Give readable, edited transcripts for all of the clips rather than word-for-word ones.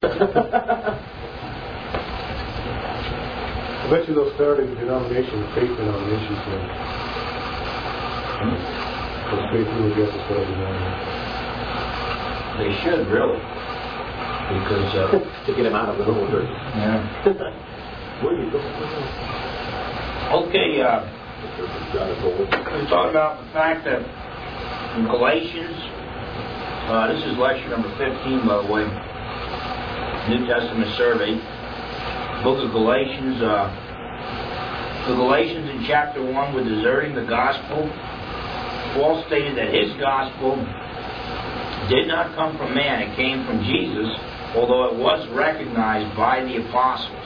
I bet you they'll start a denomination, faith denomination soon. Those faith will get to start a denomination. They should, really. Because, to get him out of the whole church. yeah. Where do you go? Okay, we talked about the fact that in Galatians, this is lecture number 15, by the way, New Testament survey, book of Galatians. The Galatians in chapter 1 were deserting the gospel. Paul stated that his gospel did not come from man, it came from Jesus, although it was recognized by the apostles.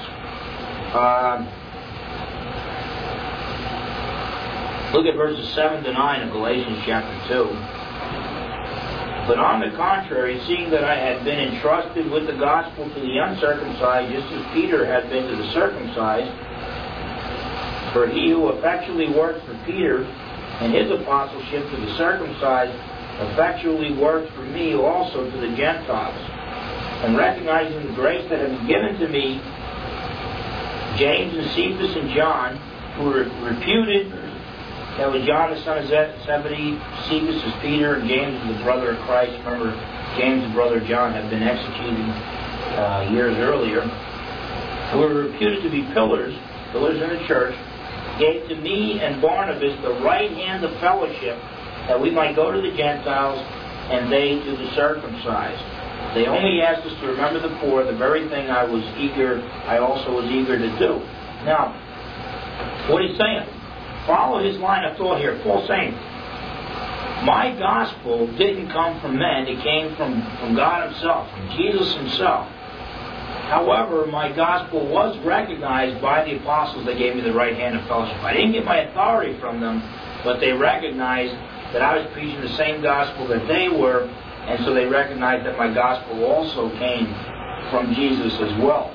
Look at verses 7 to 9 of Galatians chapter 2. But on the contrary, seeing that I had been entrusted with the gospel to the uncircumcised, just as Peter had been to the circumcised, for he who effectually worked for Peter and his apostleship to the circumcised effectually worked for me also to the Gentiles. And recognizing the grace that had been given to me, James and Cephas and John, who were reputed, that was John the son of Zebedee, Cephas is Peter, and James is the brother of Christ. Remember, James and brother John had been executed years earlier. Who were reputed to be pillars in the church, gave to me and Barnabas the right hand of fellowship, that we might go to the Gentiles and they to the circumcised. They only asked us to remember the poor, the very thing I also was eager to do. Now, what he's saying, follow his line of thought here. Paul's saying, my gospel didn't come from men, it came from God himself, from Jesus himself. However, my gospel was recognized by the apostles. They gave me the right hand of fellowship. I didn't get my authority from them, but they recognized that I was preaching the same gospel that they were, and so they recognized that my gospel also came from Jesus as well.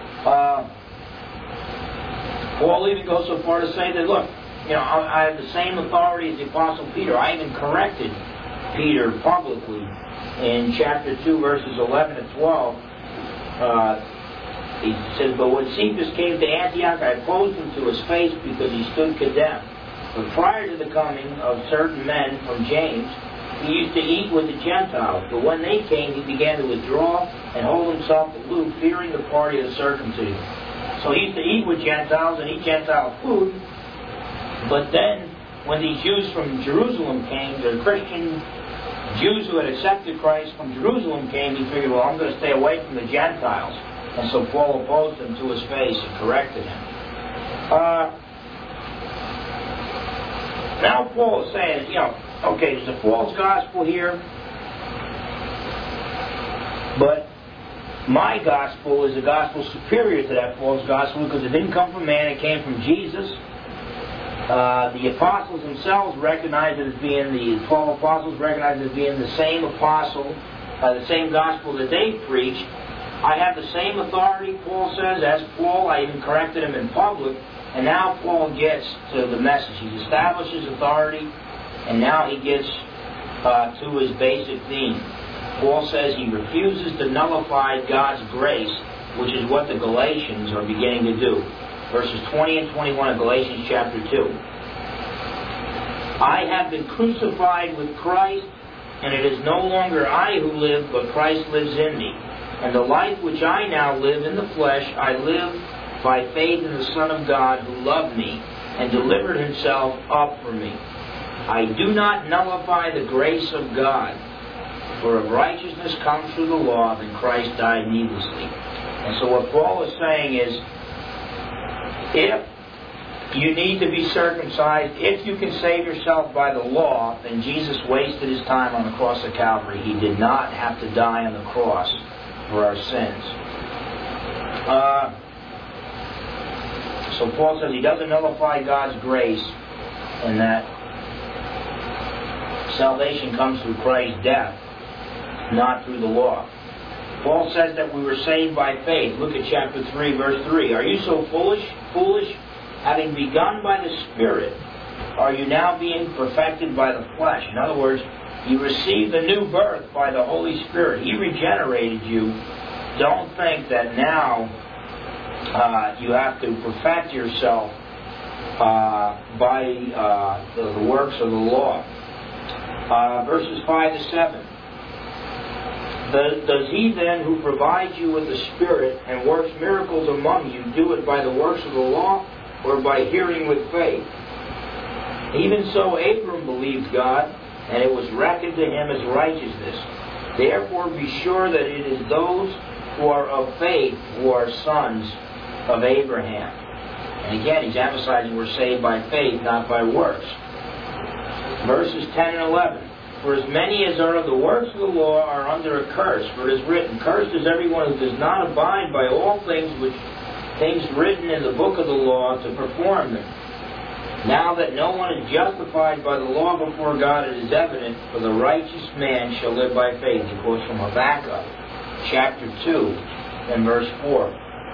Paul even goes so far to say that, look, I have the same authority as the Apostle Peter. I even corrected Peter publicly in chapter 2, verses 11 and 12. He says, but when Cephas came to Antioch, I opposed him to his face because he stood condemned. But prior to the coming of certain men from James, he used to eat with the Gentiles. But when they came, he began to withdraw and hold himself aloof, fearing the party of the circumcision. So he used to eat with Gentiles and eat Gentile food. But then, when these Jews from Jerusalem came, the Christian Jews who had accepted Christ from Jerusalem came, he figured, well, I'm going to stay away from the Gentiles. And so Paul opposed him to his face and corrected him. Now Paul is saying, okay, there's a false gospel here, but my gospel is a gospel superior to that false gospel because it didn't come from man, it came from Jesus. The apostles themselves recognized it as being, the 12 apostles recognized it as being the same apostle, the same gospel that they preached. I have the same authority, Paul says, as Paul. I even corrected him in public. And now Paul gets to the message. He's established his authority, and now he gets to his basic theme. Paul says he refuses to nullify God's grace, which is what the Galatians are beginning to do. Verses 20 and 21 of Galatians chapter 2. I have been crucified with Christ, and it is no longer I who live, but Christ lives in me. And the life which I now live in the flesh, I live by faith in the Son of God who loved me and delivered himself up for me. I do not nullify the grace of God, for if righteousness comes through the law, then Christ died needlessly. And so what Paul is saying is, if you need to be circumcised, if you can save yourself by the law, then Jesus wasted his time on the cross of Calvary. He did not have to die on the cross for our sins. So Paul says he doesn't nullify God's grace, and that salvation comes through Christ's death, not through the law. Paul says that we were saved by faith. Look at chapter 3, verse 3. Are you so foolish? Having begun by the Spirit, are you now being perfected by the flesh? In other words, you received the new birth by the Holy Spirit. He regenerated you don't think that now you have to perfect yourself by the works of the law. Verses 5 to 7. Does he then who provides you with the Spirit and works miracles among you do it by the works of the law or by hearing with faith? Even so Abram believed God, and it was reckoned to him as righteousness. Therefore be sure that it is those who are of faith who are sons of Abraham. And again, he's emphasizing we're saved by faith, not by works. Verses 10 and 11. For as many as are of the works of the law are under a curse, for it is written, Cursed is everyone who does not abide by all things written in the book of the law to perform them. Now that no one is justified by the law before God, it is evident, for the righteous man shall live by faith. It quotes from Habakkuk, chapter 2, and verse 4.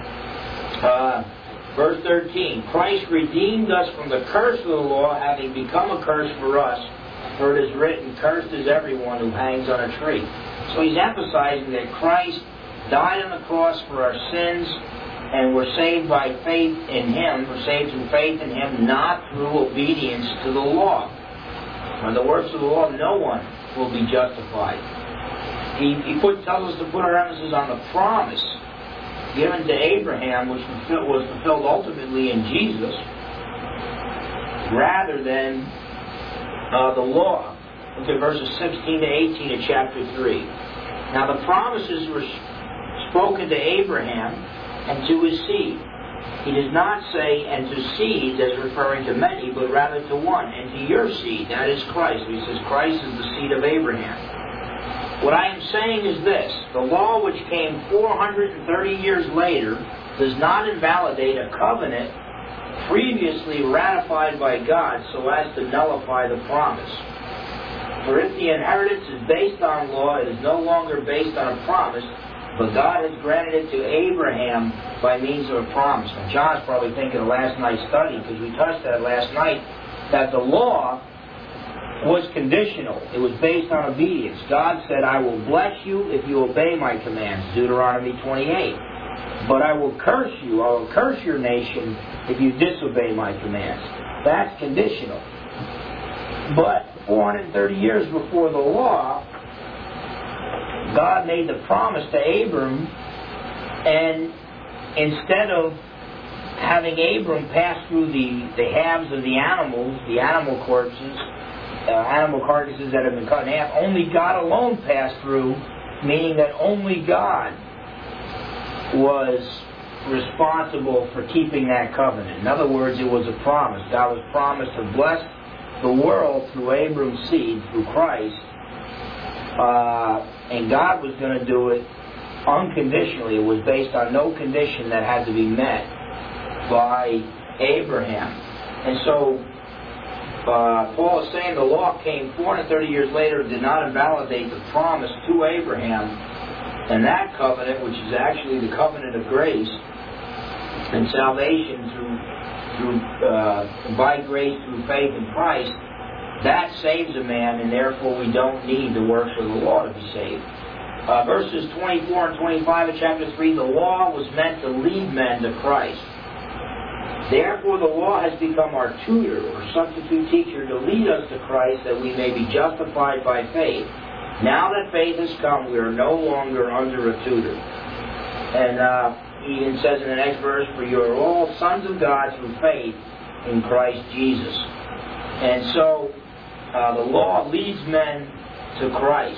Verse 13, Christ redeemed us from the curse of the law, having become a curse for us. For it is written, Cursed is everyone who hangs on a tree. So he's emphasizing that Christ died on the cross for our sins, and we're saved by faith in Him. We're saved through faith in Him, not through obedience to the law. By the works of the law, no one will be justified. He tells us to put our emphasis on the promise given to Abraham, which was fulfilled ultimately in Jesus, rather than the law. Look at verses 16 to 18 of chapter 3. Now the promises were spoken to Abraham and to his seed. He does not say, and to seeds, as referring to many, but rather to one, and to your seed, that is Christ. He says Christ is the seed of Abraham. What I am saying is this: the law which came 430 years later does not invalidate a covenant previously ratified by God so as to nullify the promise. For if the inheritance is based on law, it is no longer based on a promise, but God has granted it to Abraham by means of a promise. And John's probably thinking of last night's study, because we touched that last night, that the law was conditional. It was based on obedience. God said, I will bless you if you obey my commands, Deuteronomy 28. But I will curse you, I will curse your nation if you disobey my commands. That's conditional. But 430 years before the law, God made the promise to Abram, and instead of having Abram pass through the halves of the animals, the animal corpses, animal carcasses that have been cut in half, only God alone passed through, meaning that only God was responsible for keeping that covenant. In other words, it was a promise. God was promised to bless the world through Abram's seed, through Christ, and God was going to do it unconditionally. It was based on no condition that had to be met by Abraham. And so Paul is saying the law came 430 years later, did not invalidate the promise to Abraham, and that covenant, which is actually the covenant of grace and salvation by grace through faith in Christ, that saves a man, and therefore we don't need the works of the law to be saved. Verses 24 and 25 of chapter 3, the law was meant to lead men to Christ. Therefore the law has become our tutor or substitute teacher to lead us to Christ, that we may be justified by faith. Now that faith has come, we are no longer under a tutor. And he even says in the next verse, for you are all sons of God through faith in Christ Jesus. And so the law leads men to Christ.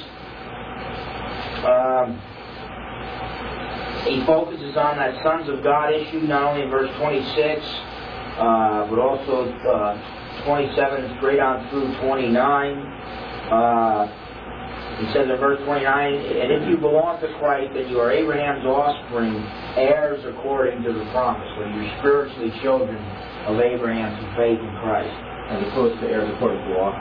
He focuses on that sons of God issue, not only in verse 26, but also 27 straight on through 29. He says in verse 29, and if you belong to Christ, then you are Abraham's offspring, heirs according to the promise. So you're spiritually children of Abraham through faith in Christ. As opposed to heirs according to the law?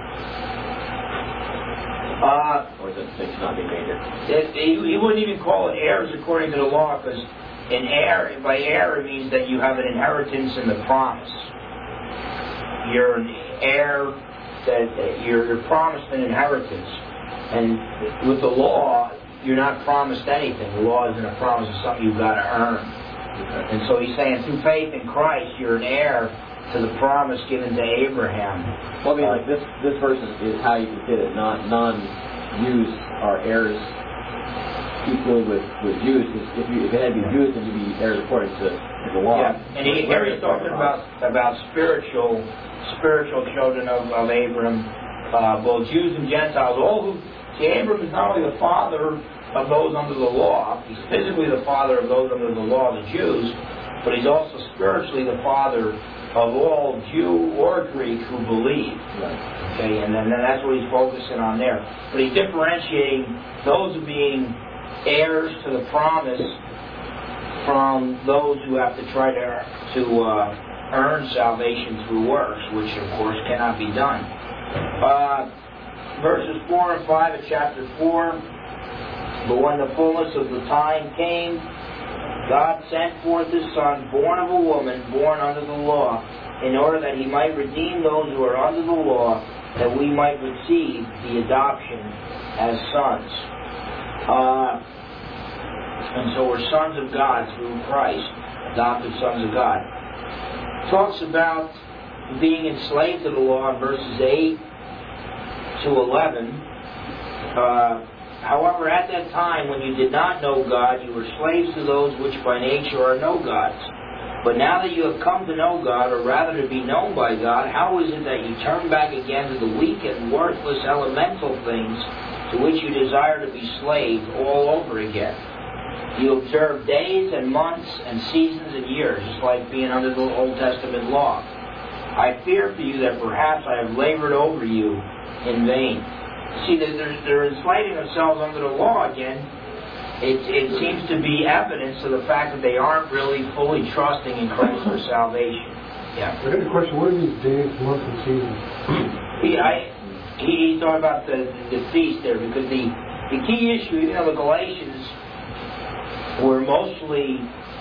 Or does it not be major? He wouldn't even call it heirs according to the law, because by heir it means that you have an inheritance in the promise. You're an heir, that you're promised an inheritance. And with the law, you're not promised anything. The law isn't a promise of something you've got to earn. And so he's saying through faith in Christ, you're an heir to the promise given to Abraham. Well, I mean, like this verse is how you can fit it. Non-Jews are heirs equally with Jews. If it had to be Jews, then you'd be heirs according to the law. Yeah. And here he's talking about spiritual children of Abram, both Jews and Gentiles. Abram is not only the father of those under the law, he's physically the father of those under the law, the Jews, but he's also spiritually the father of all Jew or Greek who believe. Right. Okay, and then that's what he's focusing on there. But he's differentiating those who being heirs to the promise from those who have to try to earn salvation through works, which of course cannot be done. Verses 4 and 5 of chapter 4. But when the fullness of the time came, God sent forth His Son, born of a woman, born under the law, in order that He might redeem those who are under the law, that we might receive the adoption as sons. And so we're sons of God through Christ, adopted sons of God. Talks about being enslaved to the law in verses 8 to 11. However, at that time, when you did not know God, you were slaves to those which by nature are no gods. But now that you have come to know God, or rather to be known by God, how is it that you turn back again to the weak and worthless elemental things to which you desire to be slaves all over again? You observe days and months and seasons and years, just like being under the Old Testament law. I fear for you that perhaps I have labored over you in vain. See, they're enslaving themselves under the law again. It seems to be evidence of the fact that they aren't really fully trusting in Christ for salvation. Yeah. I got a question. What are these days, months, and seasons? He's talking about the feast there, because the key issue, even though the Galatians were mostly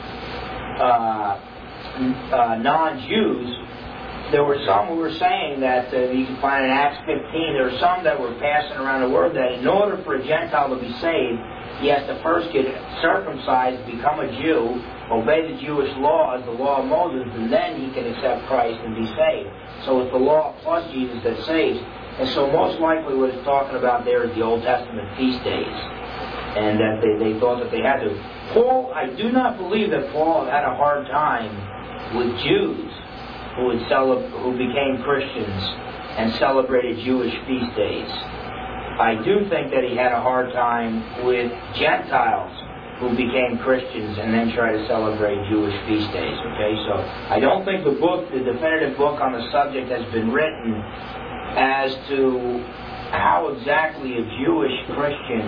non-Jews, there were some who were saying that, you can find in Acts 15, there were some that were passing around the word that in order for a Gentile to be saved, he has to first get circumcised, become a Jew, obey the Jewish laws, the law of Moses, and then he can accept Christ and be saved. So it's the law plus Jesus that saves. And so most likely what it's talking about there is the Old Testament feast days. And that they thought that they had to. I do not believe that Paul had a hard time with Jews who became Christians and celebrated Jewish feast days. I do think that he had a hard time with Gentiles who became Christians and then tried to celebrate Jewish feast days. Okay, so I don't think the definitive book on the subject has been written as to how exactly a Jewish Christian,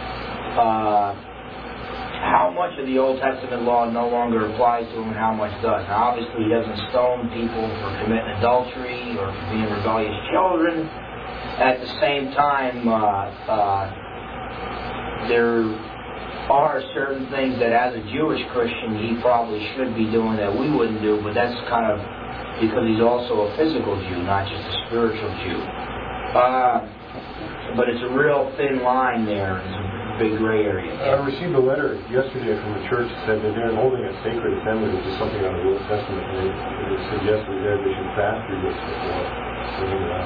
how much of the Old Testament law no longer applies to him and how much does. Now, obviously, he doesn't stone people for committing adultery or for being rebellious children. At the same time, there are certain things that as a Jewish Christian he probably should be doing that we wouldn't do, but that's kind of because he's also a physical Jew, not just a spiritual Jew. But it's a real thin line there. It's a big gray area. I received a letter yesterday from the church that said that they're holding a sacred assembly, which is something out of the Old Testament, and they suggested that they should fast through this before bringing it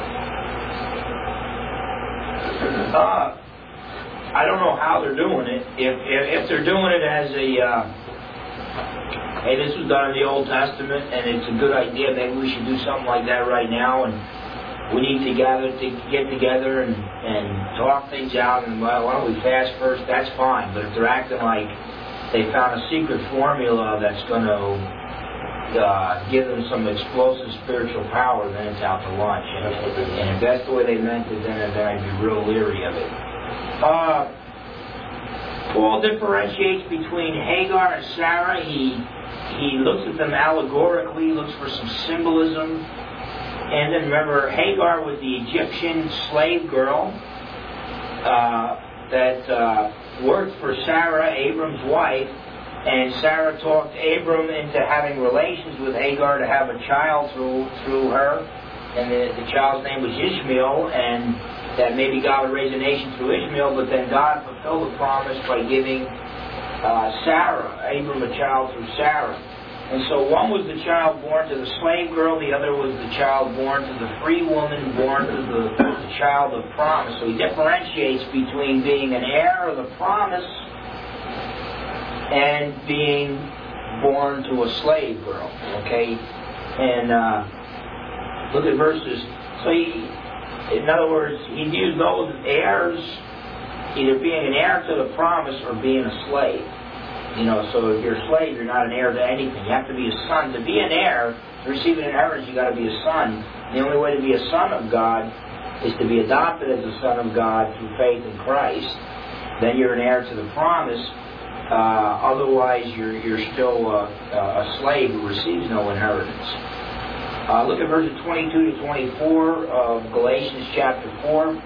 out. I don't know how they're doing it. If they're doing it as a hey, this was done in the Old Testament and it's a good idea, maybe we should do something like that right now, and we need to get together and talk things out, and well, why don't we fast first? That's fine. But if they're acting like they found a secret formula that's going to give them some explosive spiritual power, then it's out to lunch. And if that's the way they meant it, then I'd be real leery of it. Paul differentiates between Hagar and Sarah. He looks at them allegorically, looks for some symbolism. And then remember, Hagar was the Egyptian slave girl that worked for Sarah, Abram's wife. And Sarah talked Abram into having relations with Hagar to have a child through her. And the child's name was Ishmael. And that maybe God would raise a nation through Ishmael, but then God fulfilled the promise by giving Sarah, Abram, a child through Sarah. And so one was the child born to the slave girl, the other was the child born to the free woman, born to the child of promise. So he differentiates between being an heir of the promise and being born to a slave girl. Okay? And look at verses. So in other words, he views those heirs either being an heir to the promise or being a slave. You know, so if you're a slave, you're not an heir to anything. You have to be a son. To be an heir, to receive an inheritance, you got to be a son. The only way to be a son of God is to be adopted as a son of God through faith in Christ. Then you're an heir to the promise. Otherwise, you're still a slave who receives no inheritance. Look at verses 22 to 24 of Galatians chapter 4.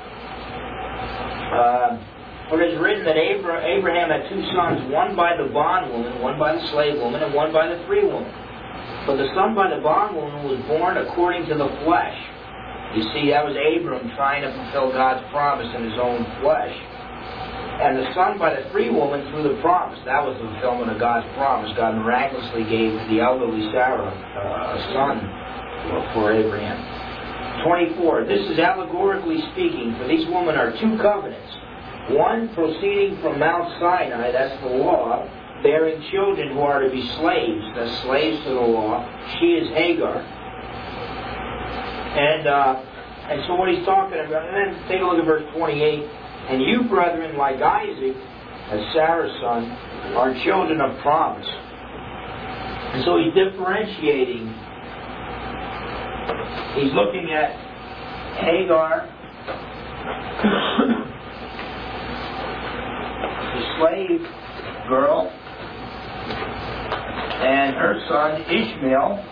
For it is written that Abraham had two sons, one by the bondwoman, one by the slave woman, and one by the free woman. But the son by the bondwoman was born according to the flesh. You see, that was Abram trying to fulfill God's promise in his own flesh. And the son by the free woman through the promise. That was the fulfillment of God's promise. God miraculously gave the elderly Sarah a son for Abraham. 24. This is allegorically speaking, for these women are two covenants. One proceeding from Mount Sinai, that's the law, bearing children who are to be slaves, that's slaves to the law. She is Hagar. And so what he's talking about, and then take a look at verse 28. And you, brethren, like Isaac, as Sarah's son, are children of promise. And so he's differentiating. He's looking at Hagar, the slave girl, and her son Ishmael.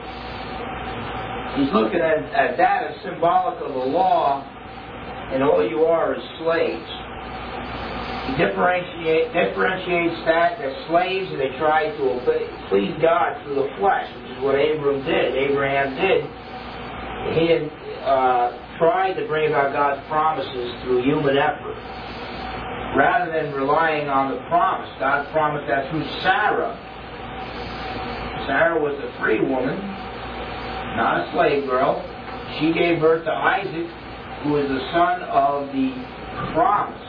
He's looking at that as symbolic of the law, and all you are is slaves. He differentiates that as slaves, and they try to please God through the flesh, which is what Abraham did. He had tried to bring about God's promises through human effort, rather than relying on the promise. God promised that through Sarah. Sarah was a free woman, not a slave girl. She gave birth to Isaac, who is the son of the promise.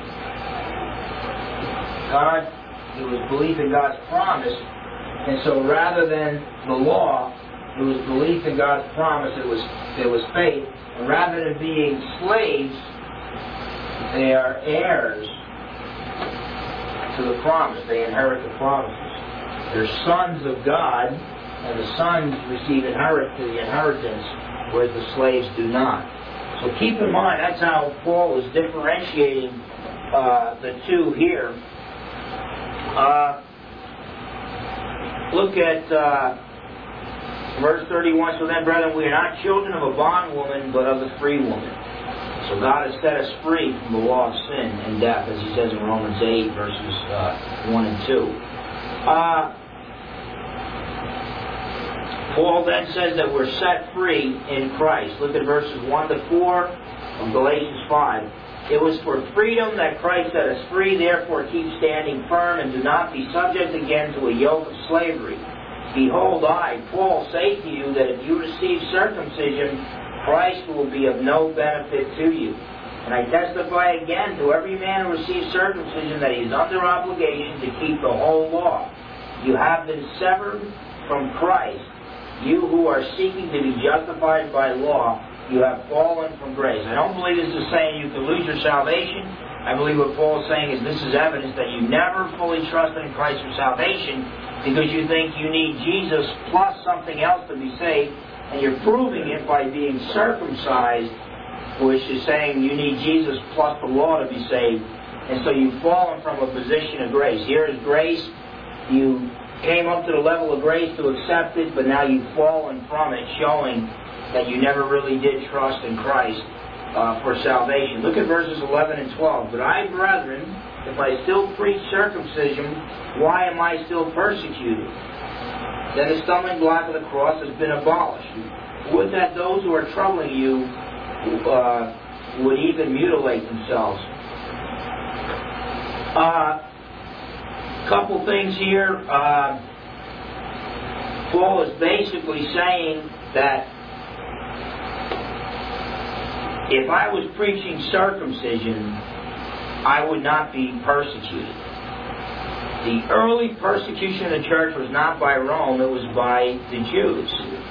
God, it was belief in God's promise, and so rather than the law, it was belief in God's promise. It was faith, and rather than being slaves, they are heirs to the promise. They inherit the promises. They're sons of God, and the sons receive the inheritance, whereas the slaves do not. So keep in mind, that's how Paul is differentiating the two here. Look at verse 31. So then, brethren, we are not children of a bondwoman, but of the free woman. So God has set us free from the law of sin and death, as he says in Romans 8, verses 1 and 2. Paul then says that we're set free in Christ. Look at verses 1 to 4 of Galatians 5. It was for freedom that Christ set us free, therefore keep standing firm and do not be subject again to a yoke of slavery. Behold, I, Paul, say to you that if you receive circumcision, Christ will be of no benefit to you. And I testify again to every man who receives circumcision that he is under obligation to keep the whole law. You have been severed from Christ. You who are seeking to be justified by law, you have fallen from grace. I don't believe this is saying you can lose your salvation. I believe what Paul is saying is this is evidence that you never fully trusted in Christ for salvation because you think you need Jesus plus something else to be saved, and you're proving it by being circumcised, which is saying you need Jesus plus the law to be saved. And so you've fallen from a position of grace. Here is grace. You came up to the level of grace to accept it, but now you've fallen from it, showing that you never really did trust in Christ for salvation. Look at verses 11 and 12. But I, brethren, if I still preach circumcision, why am I still persecuted? Then the stumbling block of the cross has been abolished. Would that those who are troubling you would even mutilate themselves. Couple things here. Paul is basically saying that if I was preaching circumcision, I would not be persecuted. The early persecution of the church was not by Rome, it was by the Jews.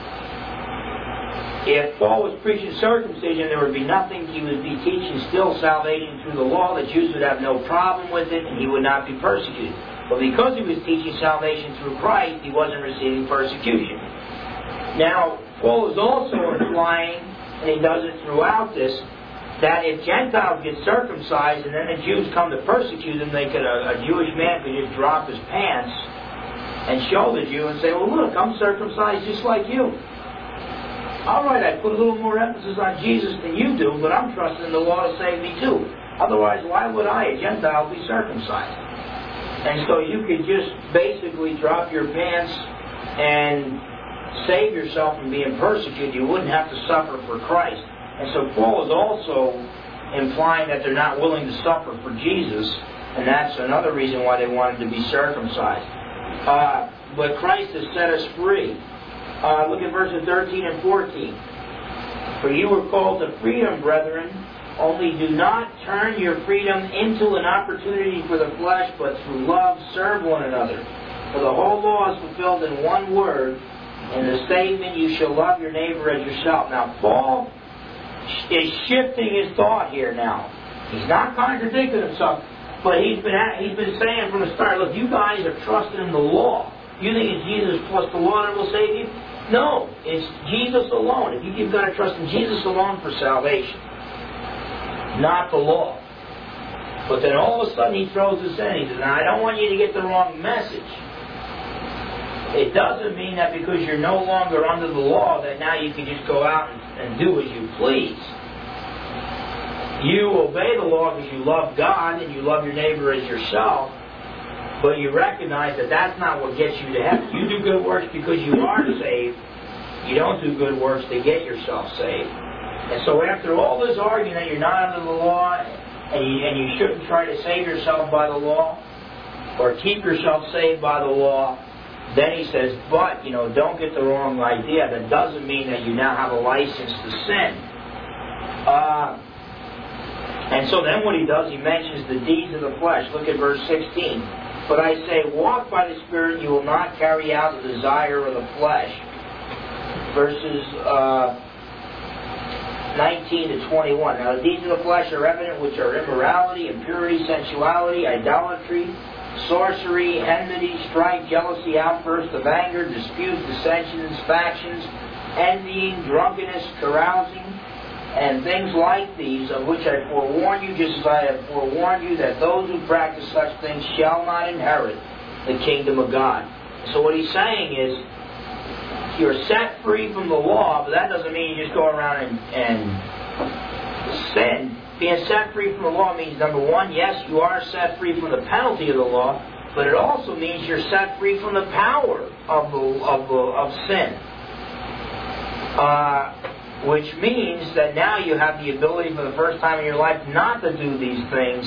If Paul was preaching circumcision, there would be nothing. He would be teaching still salvation through the law. The Jews would have no problem with it, and he would not be persecuted. But because he was teaching salvation through Christ, he wasn't receiving persecution. Now, Paul is also implying, and he does it throughout this, that if Gentiles get circumcised and then the Jews come to persecute them, a Jewish man could just drop his pants and show the Jew and say, well, look, I'm circumcised just like you. All right, I put a little more emphasis on Jesus than you do, but I'm trusting the law to save me too. Otherwise, why would I, a Gentile, be circumcised? And so you could just basically drop your pants and save yourself from being persecuted. You wouldn't have to suffer for Christ. And so Paul is also implying that they're not willing to suffer for Jesus, and that's another reason why they wanted to be circumcised. But Christ has set us free. Look at verses 13 and 14. For you were called to freedom, brethren, only do not turn your freedom into an opportunity for the flesh, but through love serve one another. For the whole law is fulfilled in one word, in the statement, you shall love your neighbor as yourself. Now, Paul is shifting his thought here now. He's not contradicting himself, but he's been saying from the start, look, you guys are trusting in the law. You think it's Jesus plus the law that will save you? No, it's Jesus alone. You've got to trust in Jesus alone for salvation, not the law. But then all of a sudden he throws this in. He says, now I don't want you to get the wrong message. It doesn't mean that because you're no longer under the law that now you can just go out and do as you please. You obey the law because you love God and you love your neighbor as yourself, but you recognize that that's not what gets you to heaven. You do good works because you are saved. You don't do good works to get yourself saved. And so after all this arguing that you're not under the law and you shouldn't try to save yourself by the law or keep yourself saved by the law, then he says, but, don't get the wrong idea. That doesn't mean that you now have a license to sin. And so then what he does, he mentions the deeds of the flesh. Look at verse 16. But I say, walk by the Spirit, you will not carry out the desire of the flesh. Verses 19 to 21. Now the deeds of the flesh are evident, which are immorality, impurity, sensuality, idolatry, sorcery, enmity, strife, jealousy, outbursts of anger, disputes, dissensions, factions, envying, drunkenness, carousing, and things like these, of which I forewarn you, just as I have forewarned you, that those who practice such things shall not inherit the kingdom of God. So what he's saying is, you're set free from the law, but that doesn't mean you just go around and sin. Being set free from the law means, number one, yes, you are set free from the penalty of the law, but it also means you're set free from the power of sin. Which means that now you have the ability for the first time in your life not to do these things,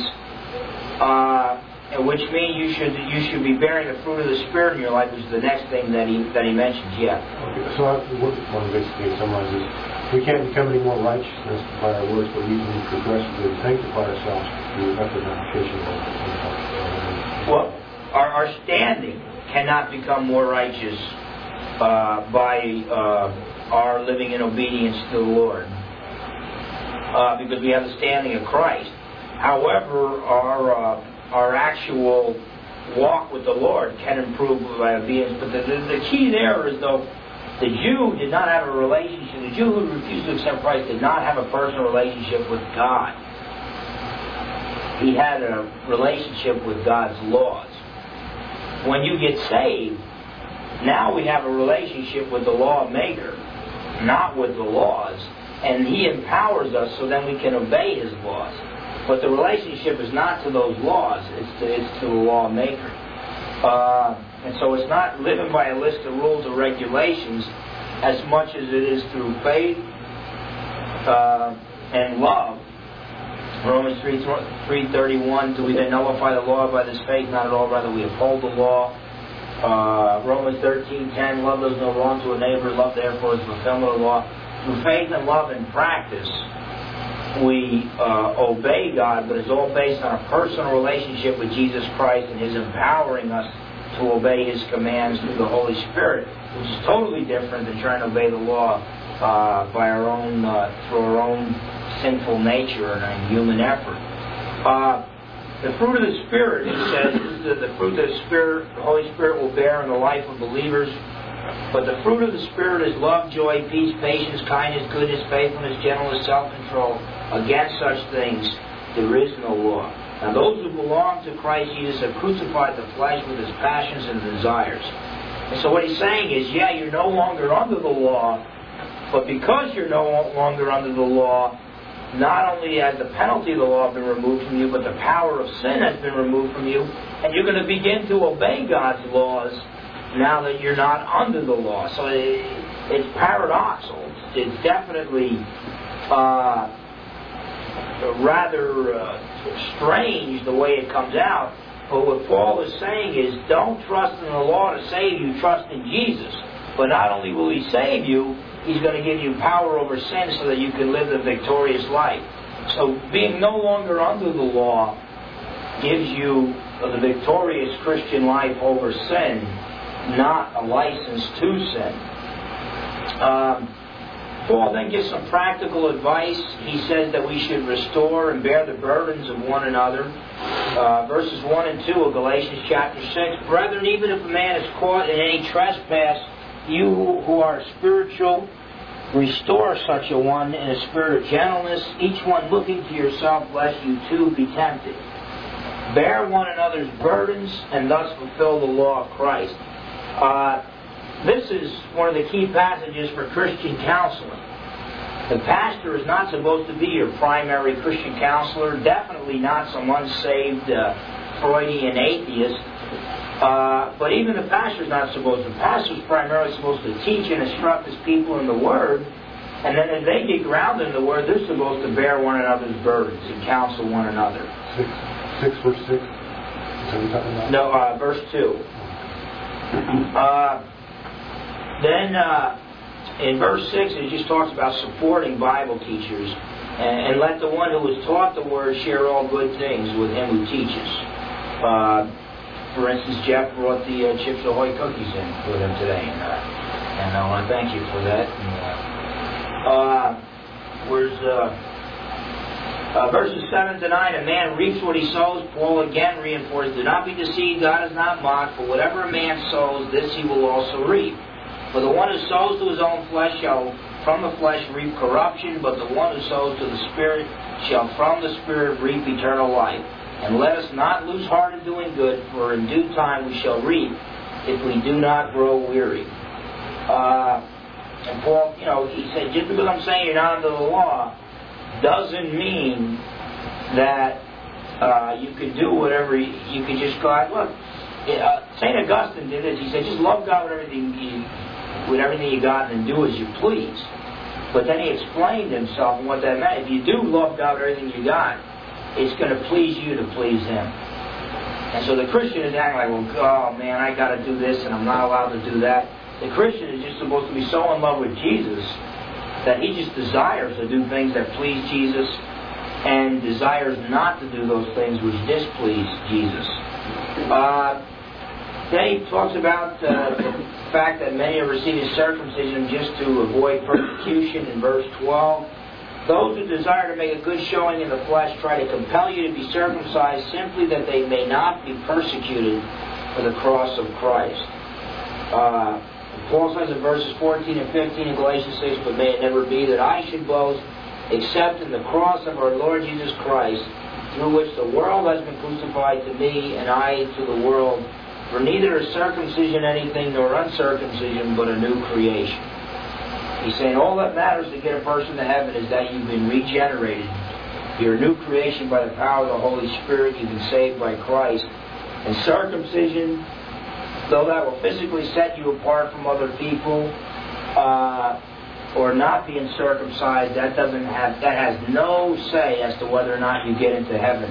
which means you should be bearing the fruit of the Spirit in your life, which is the next thing that he mentions. Yeah. Okay, so what I want to basically summarize is, we can't become any more righteousness by our works, but we can progressively sanctify ourselves through effort and application of Well, our standing cannot become more righteous by our living in obedience to the Lord, because we have the standing of Christ. However, our actual walk with the Lord can improve by obedience. But the key there is, though, the Jew did not have a relationship. The Jew who refused to accept Christ did not have a personal relationship with God. He had a relationship with God's laws. When you get saved, now we have a relationship with the lawmaker, not with the laws. And He empowers us so then we can obey His laws. But the relationship is not to those laws, it's to the lawmaker. And so it's not living by a list of rules or regulations as much as it is through faith and love Romans 3:31, do we then nullify the law by this faith? Not at all, rather we uphold the law. Romans 13:10, love does no wrong to a neighbor, love therefore is fulfillment of the law. Through faith and love and practice, we obey God, but it's all based on a personal relationship with Jesus Christ and His empowering us to obey His commands through the Holy Spirit, which is totally different than trying to obey the law by our own, through our own sinful nature and human effort. The fruit of the Spirit, it says, the fruit of the Spirit, the Holy Spirit will bear in the life of believers. But the fruit of the Spirit is love, joy, peace, patience, kindness, goodness, faithfulness, gentleness, self-control. Against such things there is no law. Now those who belong to Christ Jesus have crucified the flesh with its passions and desires. And so what he's saying is, yeah, you're no longer under the law, but because you're no longer under the law, not only has the penalty of the law been removed from you, but the power of sin has been removed from you, and you're going to begin to obey God's laws now that you're not under the law. So it's paradoxical. It's definitely rather strange the way it comes out. But what Paul is saying is, don't trust in the law to save you, trust in Jesus. But not only will He save you, He's going to give you power over sin so that you can live the victorious life. So being no longer under the law gives you the victorious Christian life over sin, not a license to sin. Paul then gives some practical advice. He says that we should restore and bear the burdens of one another. Verses 1 and 2 of Galatians chapter 6. Brethren, even if a man is caught in any trespass, you who are spiritual, restore such a one in a spirit of gentleness, each one looking to yourself, lest you too be tempted. Bear one another's burdens, and thus fulfill the law of Christ. This is one of the key passages for Christian counseling. The pastor is not supposed to be your primary Christian counselor, definitely not some unsaved Freudian atheist. But even the pastor's not supposed to. The pastor's primarily supposed to teach and instruct his people in the Word, and then as they get grounded in the Word, they're supposed to bear one another's burdens and counsel one another. 6 verse 6? Is that what you're talking about? No, verse 2. Then in verse 6 it just talks about supporting Bible teachers, and let the one who is taught the Word share all good things with him who teaches. For instance, Jeff brought the Chips Ahoy cookies in with him today, and I want to thank you for that. Verses 7 to 9, a man reaps what he sows. Paul again reinforces, do not be deceived, God is not mocked, for whatever a man sows, this he will also reap. For the one who sows to his own flesh shall from the flesh reap corruption, but the one who sows to the Spirit shall from the Spirit reap eternal life. And let us not lose heart in doing good, for in due time we shall reap, if we do not grow weary. And Paul, he said, just because I'm saying you're not under the law, doesn't mean that you could do whatever you could just go out. Look, St. Augustine did this. He said, just love God with everything you got and do as you please. But then he explained himself and what that meant. If you do love God with everything you got, it's going to please you to please Him. And so the Christian is acting like, well, oh man, I got to do this and I'm not allowed to do that. The Christian is just supposed to be so in love with Jesus that he just desires to do things that please Jesus and desires not to do those things which displease Jesus. Then he talks about the fact that many are receiving circumcision just to avoid persecution in verse 12. Those who desire to make a good showing in the flesh try to compel you to be circumcised simply that they may not be persecuted for the cross of Christ. Paul says in verses 14 and 15 in Galatians 6, but may it never be that I should boast except in the cross of our Lord Jesus Christ, through which the world has been crucified to me and I to the world. For neither is circumcision anything nor uncircumcision, but a new creation. He's saying all that matters to get a person to heaven is that you've been regenerated. You're a new creation by the power of the Holy Spirit. You've been saved by Christ. And circumcision, though that will physically set you apart from other people, or not being circumcised, that has no say as to whether or not you get into heaven.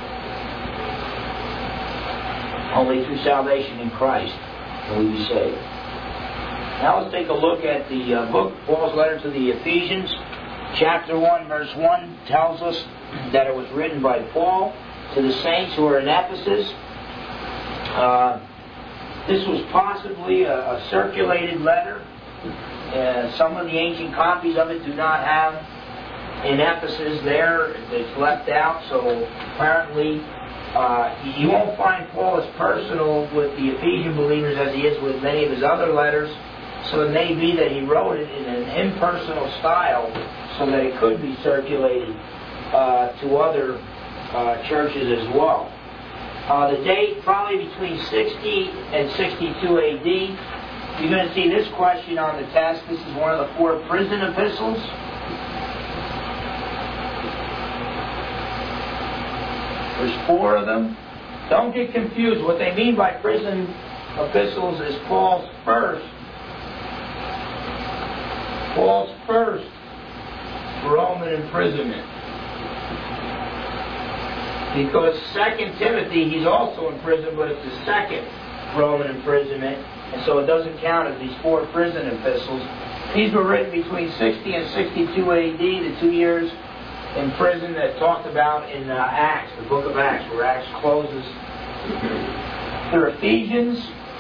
Only through salvation in Christ can we be saved. Now let's take a look at the book, Paul's letter to the Ephesians. Chapter 1, verse 1 tells us that it was written by Paul to the saints who are in Ephesus. This was possibly a circulated letter. Some of the ancient copies of it do not have in Ephesus there. It's left out, so apparently you won't find Paul as personal with the Ephesian believers as he is with many of his other letters. So it may be that he wrote it in an impersonal style so that it could be circulated to other churches as well. The date, probably between 60 and 62 AD. You're going to see this question on the test. This is one of the 4 prison epistles. There's 4 of them. Don't get confused. What they mean by prison epistles is Paul's first Roman imprisonment. Because 2 Timothy, he's also in prison, but it's the second Roman imprisonment, and so it doesn't count as these 4 prison epistles. These were written between 60 and 62 AD, the 2 years in prison that talked about in Acts, the book of Acts, where Acts closes. They're Ephesians,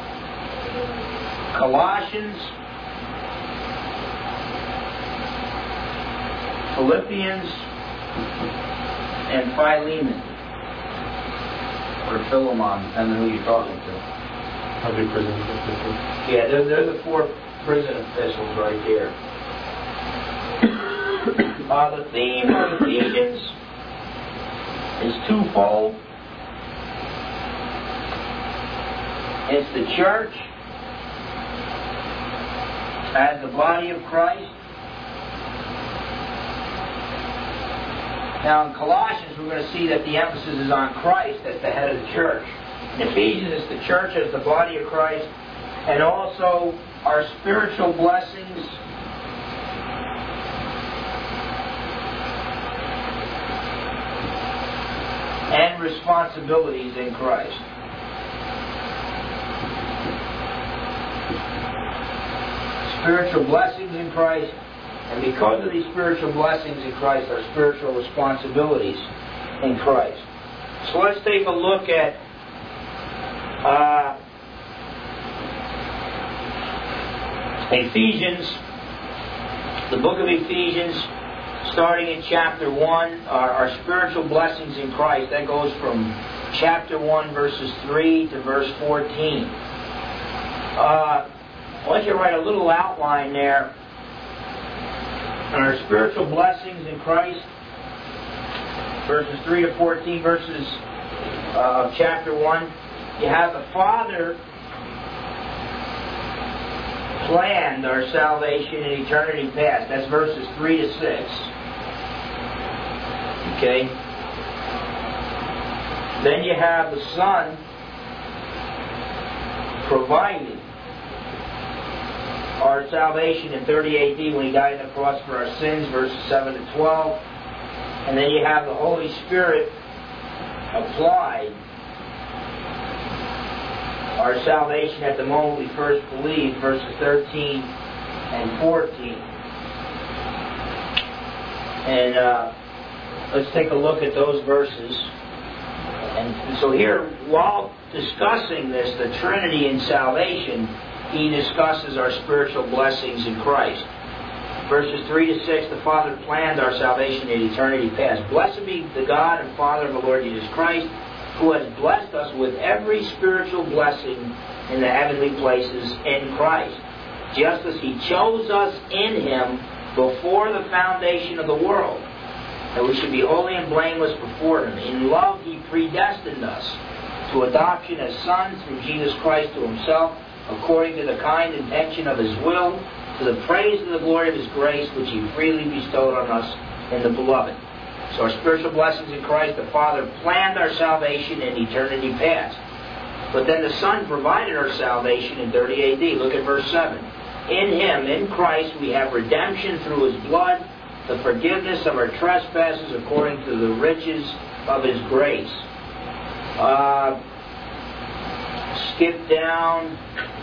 Colossians, Philippians, and Philemon, or Philemon, depending on who you're talking to. Are they prison epistles? Yeah, they're the 4 prison epistles right there. The theme of Ephesians is twofold. It's the church as the body of Christ. Now in Colossians we're going to see that the emphasis is on Christ as the head of the church. In Ephesians it's the church as the body of Christ, and also our spiritual blessings and responsibilities in Christ. Spiritual blessings in Christ, and because of these spiritual blessings in Christ, our spiritual responsibilities in Christ. So let's take a look at Ephesians, the book of Ephesians, starting in chapter 1, our spiritual blessings in Christ. That goes from chapter 1, verses 3 to verse 14. I want you to write a little outline there on our spiritual blessings in Christ, verses 3 to 14, verses of chapter 1. You have the Father planned our salvation in eternity past. That's verses 3 to 6. Okay? Then you have the Son provided our salvation in 30 AD when He died on the cross for our sins, verses 7 to 12. And then you have the Holy Spirit applied our salvation at the moment we first believed, verses 13 and 14. And let's take a look at those verses. And so here, while discussing this, the Trinity in salvation, he discusses our spiritual blessings in Christ. Verses 3 to 6, the Father planned our salvation in eternity past. Blessed be the God and Father of the Lord Jesus Christ, who has blessed us with every spiritual blessing in the heavenly places in Christ, just as He chose us in Him before the foundation of the world, that we should be holy and blameless before Him. In love He predestined us to adoption as sons through Jesus Christ to Himself, according to the kind intention of His will, to the praise of the glory of His grace, which He freely bestowed on us in the Beloved. So our spiritual blessings in Christ, the Father planned our salvation in eternity past. But then the Son provided our salvation in 30 AD. Look at verse 7. in Him, in Christ, we have redemption through His blood, the forgiveness of our trespasses according to the riches of His grace. Skip down.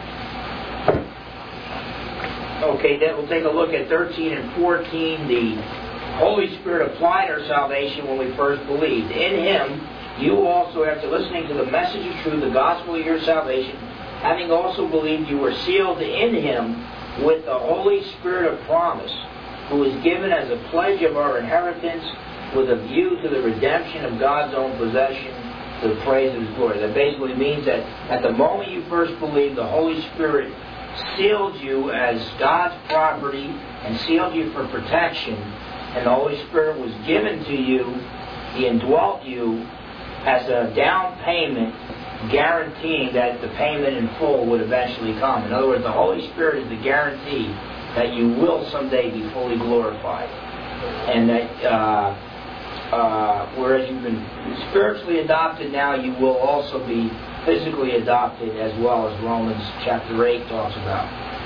Okay, then we'll take a look at 13 and 14. The Holy Spirit applied our salvation when we first believed. In Him, you also, after listening to the message of truth, the gospel of your salvation, having also believed, you were sealed in Him with the Holy Spirit of promise, who is given as a pledge of our inheritance with a view to the redemption of God's own possession to the praise of His glory. That basically means that at the moment you first believed, the Holy Spirit sealed you as God's property and sealed you for protection, and the Holy Spirit was given to you, He indwelt you as a down payment, guaranteeing that the payment in full would eventually come. In other words, the Holy Spirit is the guarantee that you will someday be fully glorified. And that whereas you've been spiritually adopted now, you will also be physically adopted as well, as Romans chapter 8 talks about.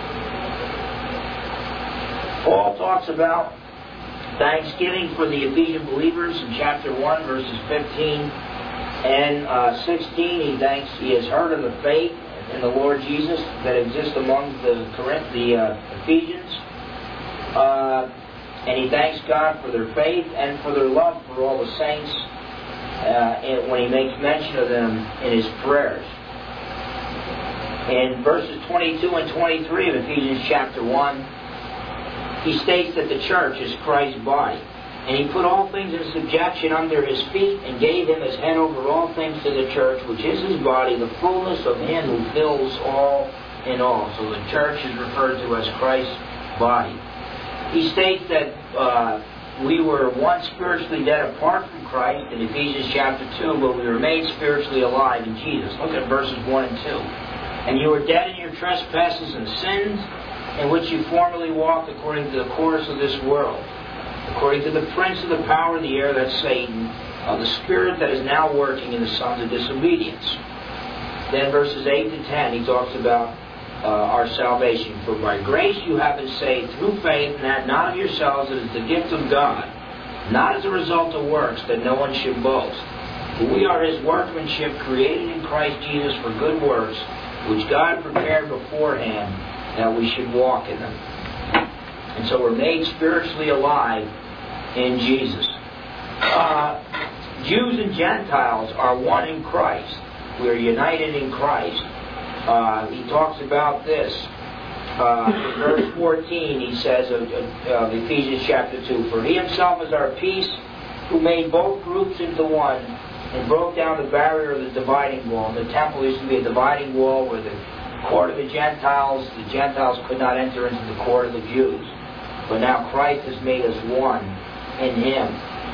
Paul talks about thanksgiving for the Ephesian believers in chapter 1, verses 15 and 16. He has heard of the faith in the Lord Jesus that exists among the Ephesians. And he thanks God for their faith and for their love for all the saints when he makes mention of them in his prayers. In verses 22 and 23 of Ephesians chapter 1, he states that the church is Christ's body. And he put all things in subjection under his feet and gave him as head over all things to the church, which is his body, the fullness of him who fills all in all. So the church is referred to as Christ's body. He states that we were once spiritually dead apart from Christ in Ephesians chapter 2, but we were made spiritually alive in Jesus. Look at verses 1 and 2. And you were dead in your trespasses and sins, in which you formerly walked according to the course of this world, according to the prince of the power of the air, that's Satan, of the spirit that is now working in the sons of disobedience. Then verses 8 to 10, he talks about our salvation. For by grace you have been saved through faith, and that not of yourselves, it is the gift of God, not as a result of works, that no one should boast. For we are His workmanship, created in Christ Jesus for good works, which God prepared beforehand that we should walk in them. And so we're made spiritually alive in Jesus. Jews and Gentiles are one in Christ. We are united in Christ. He talks about this. In verse 14, he says of Ephesians chapter 2, for He Himself is our peace, who made both groups into one, and broke down the barrier of the dividing wall. And the temple used to be a dividing wall where the court of the Gentiles could not enter into the court of the Jews. But now Christ has made us one in Him.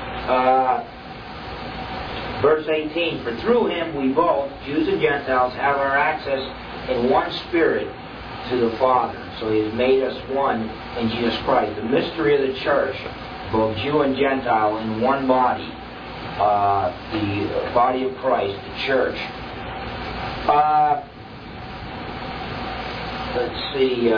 Verse 18, for through Him we both, Jews and Gentiles, have our access in one Spirit to the Father. So He has made us one in Jesus Christ. The mystery of the church, both Jew and Gentile, in one body. The body of Christ, the church. Let's see.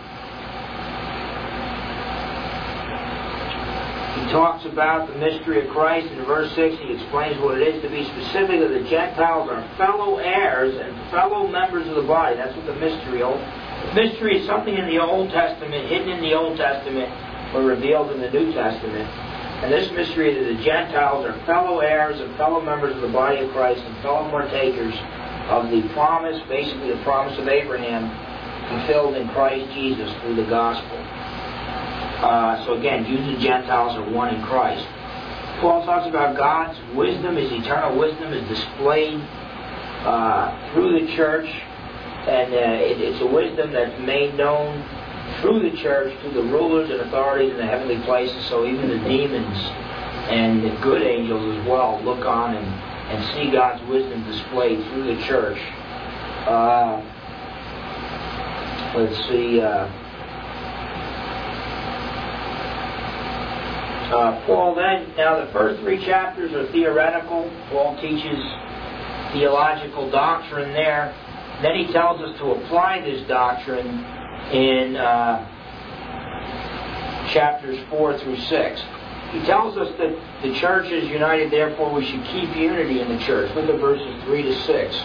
He talks about the mystery of Christ in verse 6. He explains what it is to be specific that the Gentiles are fellow heirs and fellow members of the body. That's what the mystery is. Mystery is something in the Old Testament, hidden in the Old Testament, or revealed in the New Testament. And this mystery is that the Gentiles are fellow heirs and fellow members of the body of Christ and fellow partakers of the promise, basically the promise of Abraham, fulfilled in Christ Jesus through the gospel. So again, Jews and Gentiles are one in Christ. Paul talks about God's wisdom, His eternal wisdom is displayed through the church, and it's a wisdom that's made known through the church to the rulers and authorities in the heavenly places, so even the demons and the good angels as well look on and see God's wisdom displayed through the church. Let's see. Paul then, now the first 3 chapters are theoretical. Paul teaches theological doctrine there. Then he tells us to apply this doctrine in chapters 4 through 6. He tells us that the church is united, therefore we should keep unity in the church. Look at verses 3 to 6.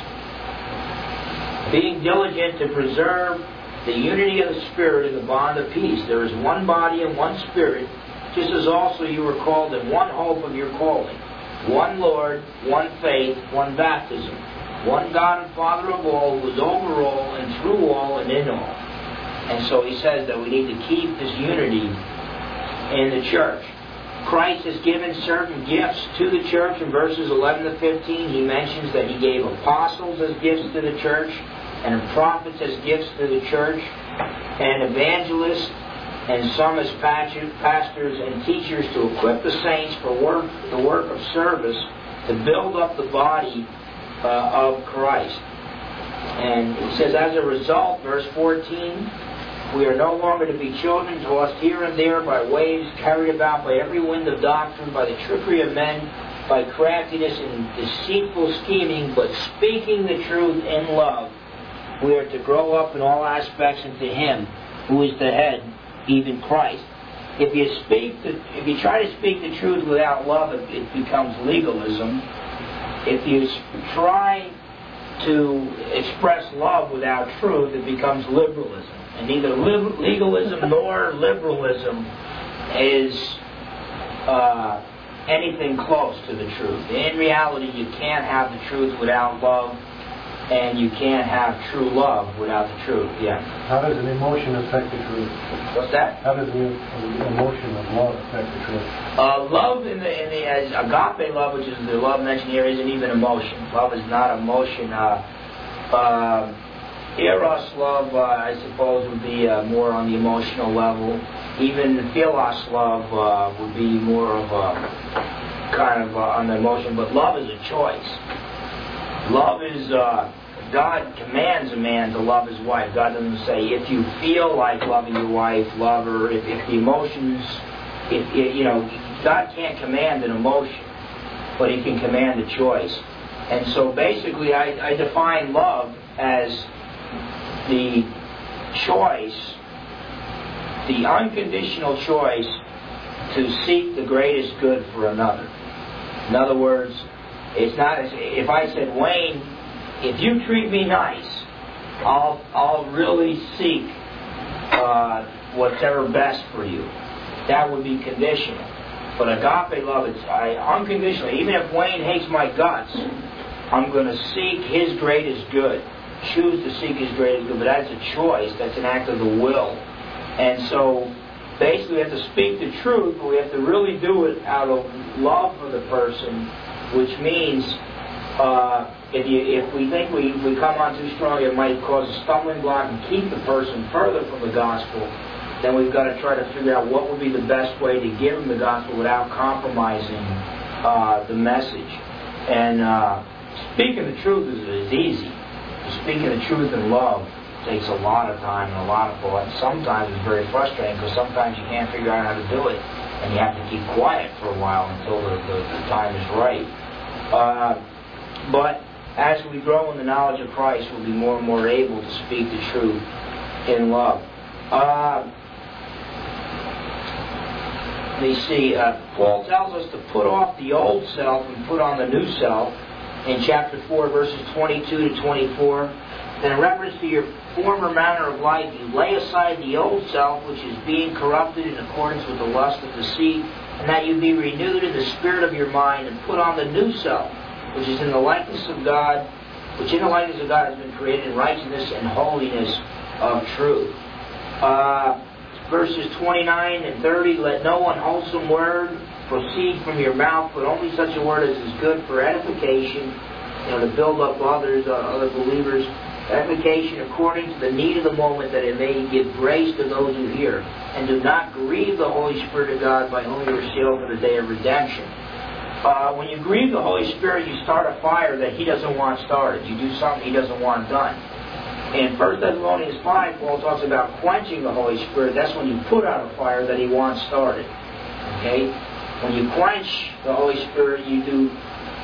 Being diligent to preserve the unity of the Spirit in the bond of peace. There is one body and one Spirit, just as also you were called in one hope of your calling. One Lord, one faith, one baptism. One God and Father of all, who is over all and through all and in all. And so he says that we need to keep this unity in the church. Christ has given certain gifts to the church. In verses 11 to 15, he mentions that he gave apostles as gifts to the church, and prophets as gifts to the church, and evangelists, and some as pastors and teachers to equip the saints for the work of service to build up the body of Christ. And he says, as a result, verse 14, we are no longer to be children tossed here and there by waves, carried about by every wind of doctrine, by the trickery of men, by craftiness and deceitful scheming, but speaking the truth in love. We are to grow up in all aspects into Him who is the head, even Christ. If you try to speak the truth without love, it becomes legalism. If you try to express love without truth, it becomes liberalism. And neither legalism nor liberalism is anything close to the truth. In reality, you can't have the truth without love, and you can't have true love without the truth. Yeah. How does an emotion affect the truth? What's that? How does the emotion of love affect the truth? Love as agape love, which is the love mentioned here, isn't even emotion. Love is not emotion. Eros love, I suppose, would be more on the emotional level. Even philos love would be more of a kind of on the emotion. But love is a choice. Love is God commands a man to love his wife. God doesn't say if you feel like loving your wife, love her. If the emotions, God can't command an emotion, but He can command a choice. And so basically, I define love as the choice, the unconditional choice to seek the greatest good for another. In other words, it's not as if I said, Wayne, if you treat me nice, I'll really seek whatever best for you. That would be conditional. But agape love, it's unconditional. Even if Wayne hates my guts, I'm going to seek his greatest good. Choose to seek his greatest good. But that's a choice. That's an act of the will. And so, basically, we have to speak the truth, but we have to really do it out of love for the person, which means if we think we come on too strong, it might cause a stumbling block and keep the person further from the gospel. Then we've got to try to figure out what would be the best way to give them the gospel without compromising the message. And speaking the truth is easy. Speaking the truth in love takes a lot of time and a lot of thought. Sometimes it's very frustrating because sometimes you can't figure out how to do it, and you have to keep quiet for a while until the time is right. But as we grow in the knowledge of Christ, we'll be more and more able to speak the truth in love. Let me see. Paul tells us to put off the old self and put on the new self in chapter 4, verses 22 to 24. In reference to your former manner of life, you lay aside the old self, which is being corrupted in accordance with the lust of deceit, and that you be renewed in the spirit of your mind, and put on the new self, which is in the likeness of God, which in the likeness of God has been created in righteousness and holiness of truth. Verses 29 and 30, let no unwholesome word proceed from your mouth, but only such a word as is good for edification, to build up others, other believers, edification according to the need of the moment, that it may give grace to those who hear. And do not grieve the Holy Spirit of God, by whom you are sealed for the day of redemption. When you grieve the Holy Spirit, you start a fire that He doesn't want started. You do something He doesn't want done. In 1 Thessalonians 5, Paul talks about quenching the Holy Spirit. That's when you put out a fire that He wants started. Okay? When you quench the Holy Spirit, you do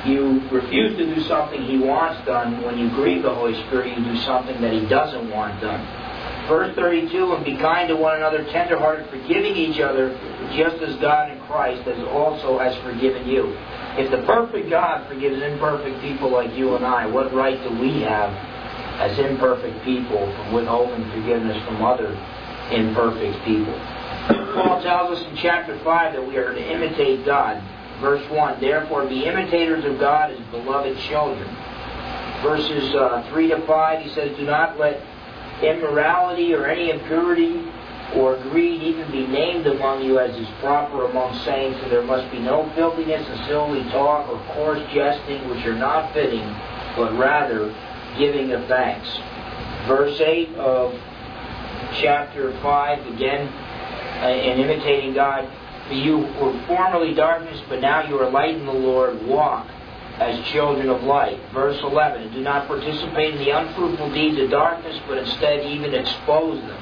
You refuse to do something He wants done. When you grieve the Holy Spirit, you do something that He doesn't want done. Verse 32, and be kind to one another, tenderhearted, forgiving each other, just as God in Christ has forgiven you. If the perfect God forgives imperfect people like you and I, what right do we have as imperfect people from withholding forgiveness from other imperfect people? Paul tells us in chapter 5 that we are to imitate God. Verse 1, therefore be imitators of God as beloved children. Verses 3 to 5, he says, do not let immorality or any impurity or greed even be named among you as is proper among saints, for there must be no filthiness and silly talk or coarse jesting, which are not fitting, but rather giving of thanks. Verse 8 of chapter 5, again, in imitating God, for you were formerly darkness, but now you are light in the Lord. Walk as children of light. Verse 11, and do not participate in the unfruitful deeds of darkness, but instead even expose them.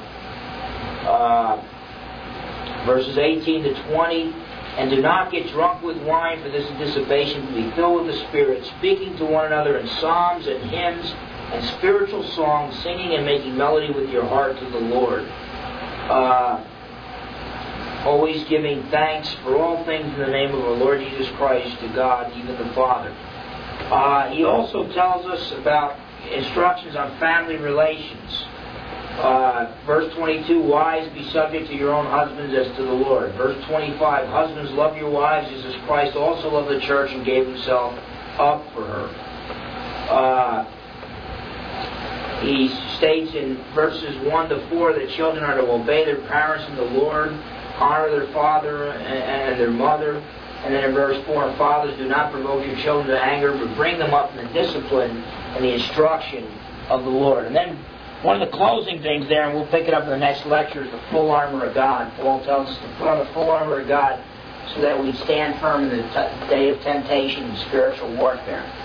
Verses 18 to 20, and do not get drunk with wine, for this is dissipation, but be filled with the Spirit, speaking to one another in psalms and hymns and spiritual songs, singing and making melody with your heart to the Lord. Always giving thanks for all things in the name of our Lord Jesus Christ to God, even the Father. He also tells us about instructions on family relations. Verse 22, wives, be subject to your own husbands as to the Lord. Verse 25, husbands, love your wives as Christ also loved the church and gave himself up for her. He states in verses 1 to 4 that children are to obey their parents in the Lord, honor their father and their mother. And then in verse 4, fathers, do not provoke your children to anger, but bring them up in the discipline and the instruction of the Lord. And then one of the closing things there, and we'll pick it up in the next lecture, is the full armor of God. Paul tells us to put on the full armor of God so that we stand firm in the day of temptation and spiritual warfare.